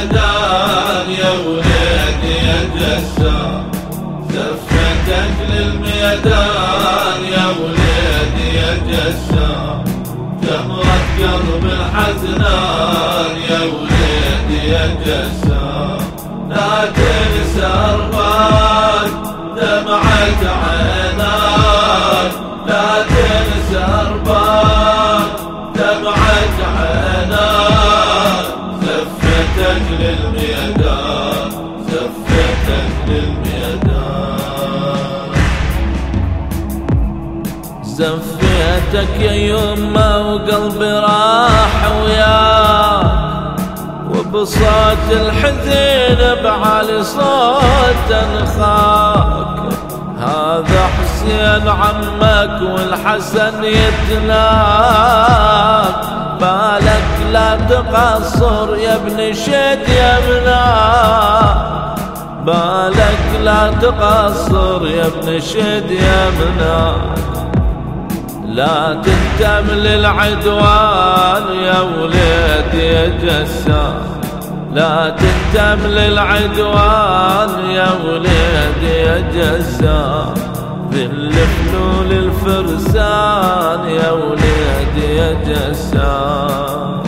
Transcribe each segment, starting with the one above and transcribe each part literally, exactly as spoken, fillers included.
للميدان يا وليدي يا جسام، زفتك للميدان يا وليدي يا جسام، جمرة قلب الحزنان يا وليدي يا جسام، لا تنسى أرباك دمعة عيناك، لا تنسى أرباك دمعة عيناك، زفتك للميدان زفتك للميدان، زفتك يا يمه وقلبي راح وياك، وبصوت الحزين بعلي صوت انخاك، هذا حسين عمك والحسن يتناك، بالك لا تقصر يا ابن شد يمناك، بالك لا تقصر يا ابن شد يمناك، لا تهتم للعدوان يا وليدي يا جسام، لا تهتم للعدوان يا وليدي يا جسام، ذل فلول الفرسان يا وليدي يا جسام،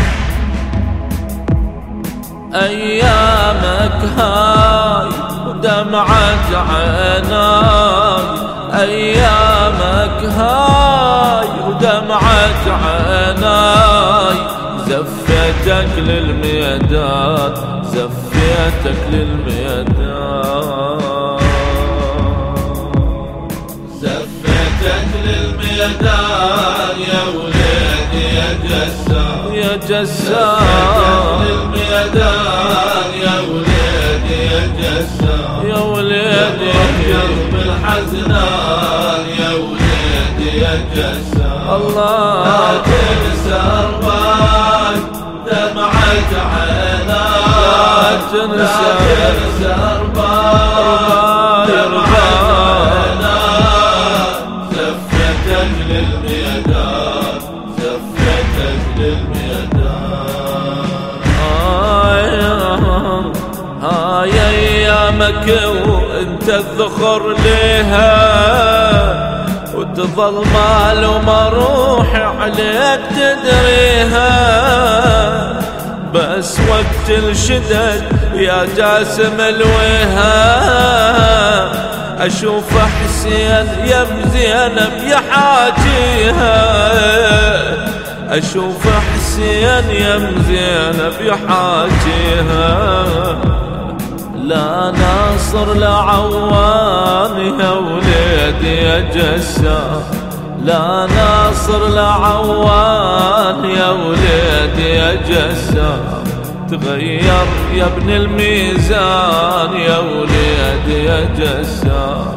أيامك هاي ودمعة عيناي، أيامك هاي ودمعة عيناي، زفتك للميدان زفتك للميدان، زفتك للميدان يا وليدي يا جسام، يا جسام، زفتك للميدان يا وليدي يا جسام، يا وليدي قلب الحزنان يا وليدي يا جسام، الله لا تنسى أرباك دمعة عيناك، لا تنسى أرباك دمعة عيناك، زفتك للميدان زفتك للميدان، هاي أيامك وانت الذخر ليها، وتظل مال ومروح عليك تدريها، بس وقت الشدد يا جاسم الويها، أشوف حسين يا زينب يحاجيها، أشوف حسين يا زينب يحاجيها، لا ناصر لا عوان يا وليدي يا جسام، لا ناصر لا عوان يا وليدي يا جسام، تغير يا ابن الميزان يا وليدي يا جسام،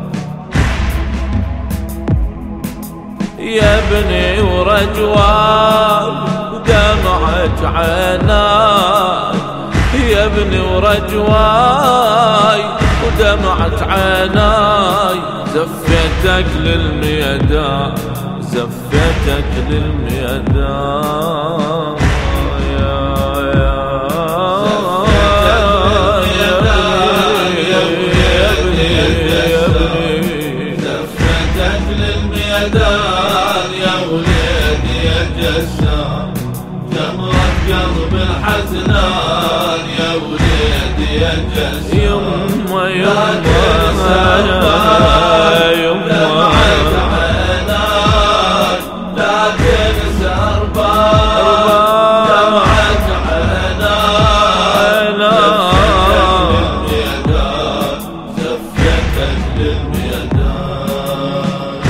يا ابني ورجوان ودمعة عيناي، يا ابني ورجواي ودمعة عيناي، زفتك للميدان زفتك للميدان، يا يا زفتك للميدان يا وليدي يا جسام، جمرة قلب الحزنان يا وليدي يا جسام، يما لا يما تنسى أرباك دمعة عيناك، لا تنسى أرباك دمعة عيناك، زفتك للميدان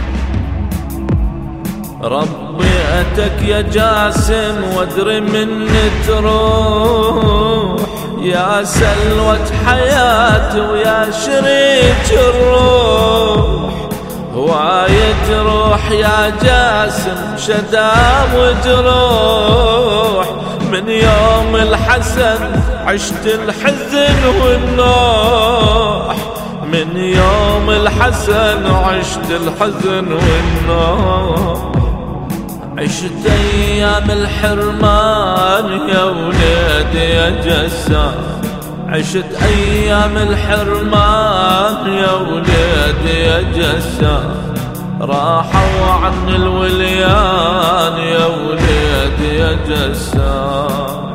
ربي أتك يا جاسم وادري من تروح، يا سلوة حياتي ويا شريك الروح، هواية روح يا جاسم شدام وجروح، من يوم الحسن عشت الحزن والنوح، من يوم الحسن عشت الحزن والنوح، عشت ايام الحرمان يا وليدي يا جسام، عشت ايام الحرمان يا وليدي يا جسام، راحوا عن الوليان يا وليدي يا جسام.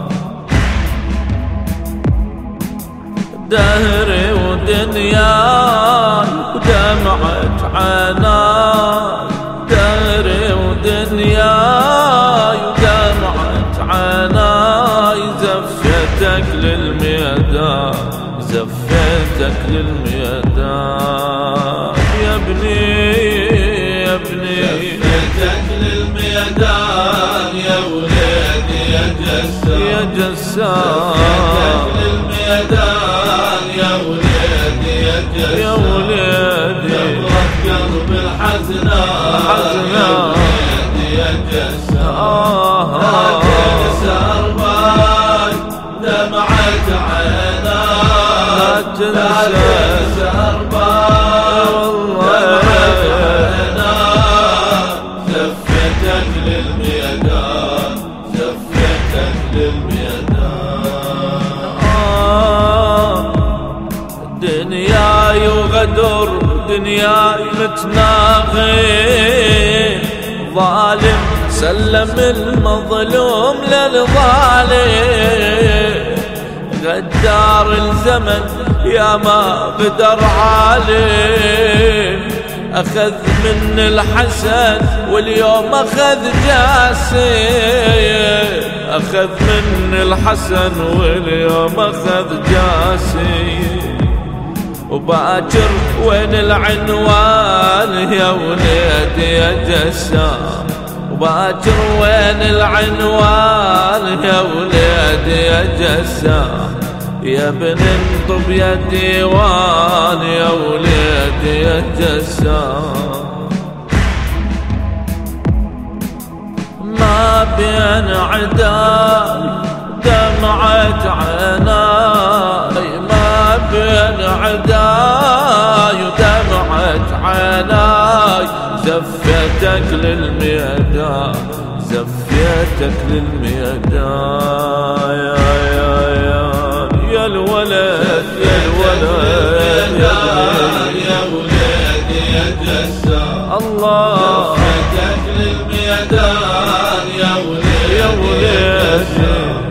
دهري ودنياي ودمعة عناي، دهري ودنياي ودمعة عناي، زفتك للميدان زفتك للميدان يا ابني يا ابني، زفتك للميدان يا وليدي يا جسام، يا جسام زفتك للميدان يا وليدي يا جسام، يا وليدي نبضة قلب الحزنان حزنان يا وليدي يا جسام. آه لا تنسى أرباي دمعة عيناي، لا لا تنسى تنسى أرباي دمعة عيناي، زفتك للميدان زفتك للميدان. آه دنياي وغدر دنياي متناغي، ظالم سلم المظلوم للظالم، غدار الزمن يا ما بدر عالم، أخذ من الحسن واليوم أخذ جاسم، أخذ من الحسن واليوم أخذ جاسم. وباكر وين العنوان يا وليدي يا جسام، وباكر وين العنوان يا وليدي يا جسام، يا ابن انطب يا ديوان يا وليدي يا جسام. ما بين عداي دمعة عناي، ما بين عداي ودمعة عناي، زفتك للميدان زفتك للميدان يا يا يا يا الولد يا الولد يا وليدي يا جسام، الله زفتك للميدان يا وليدي يا وليدي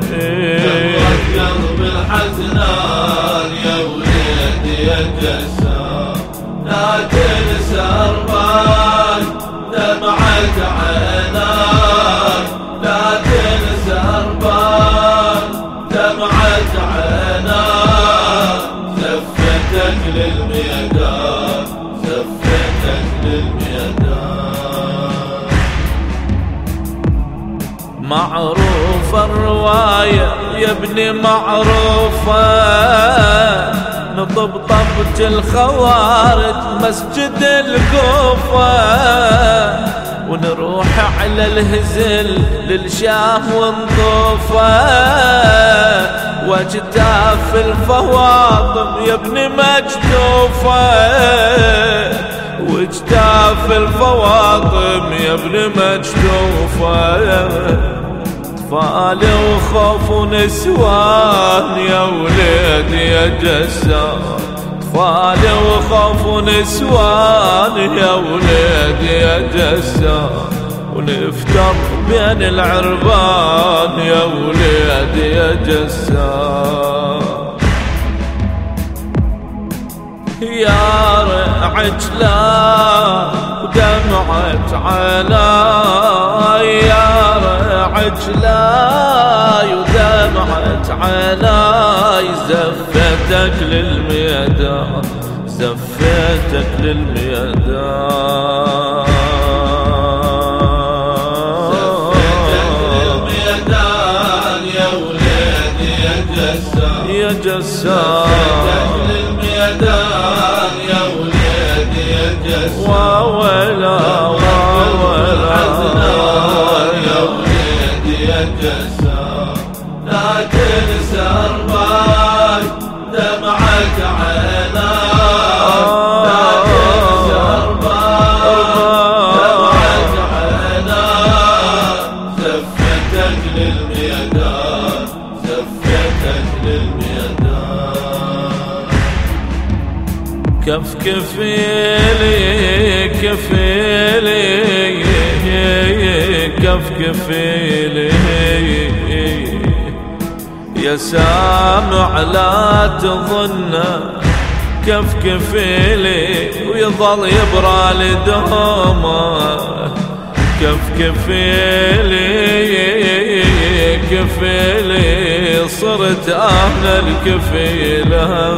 قلب الحزنان يا وليدي يا جسام. لا تنسى أرباي دمعة عيناي، لا تنسى أرباي دمعة عيناي، زفتك للميدان زفتك للميدان. معروفة الرواية يا ابني معروفة، نطب طبج الخوارج مسجد الكوفة، ونروح على الهزل للشام ونطوفه، واجتاف الفواطم يا ابني مجتوفة، واجتاف الفواطم يا ابن مجتوفة، اطفال وخوف ونسوان يا وليدي يا جسام، اطفال وخوف ونسوان يا وليدي يا جسام، ونفتر بين العربان يا وليدي يا جسام. يا عجلان ودمعة عناي، يا عجلان ودمعة عناي، زفتك للميدان زفتك للميدان زفتك للميدان يا وليدي يا جسام، يا جسام زفتك للميدان يا وليدي يا جسام. وولا وولا يا وليدي يا جسام، لا تنسى أرباي دمعة عيناي، لا تنسى أرباي دمعة عيناي، كفيلي كفيلي كف كفيلي يا سامع لا تظن كف كفيلي ويظل يبرى لدومه كف كفيلي كفيلي صرت أنا الكفيلة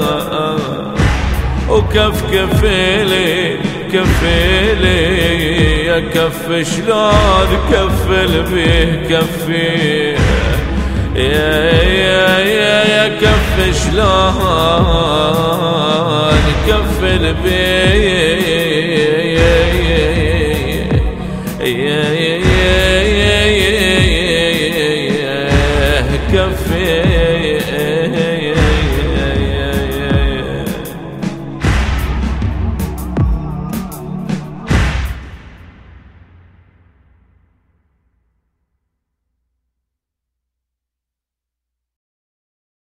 وكف كفيلي كفيلي يا كف شلون كفل بيه كفي يا يا يا يا كف شلون كفل بيه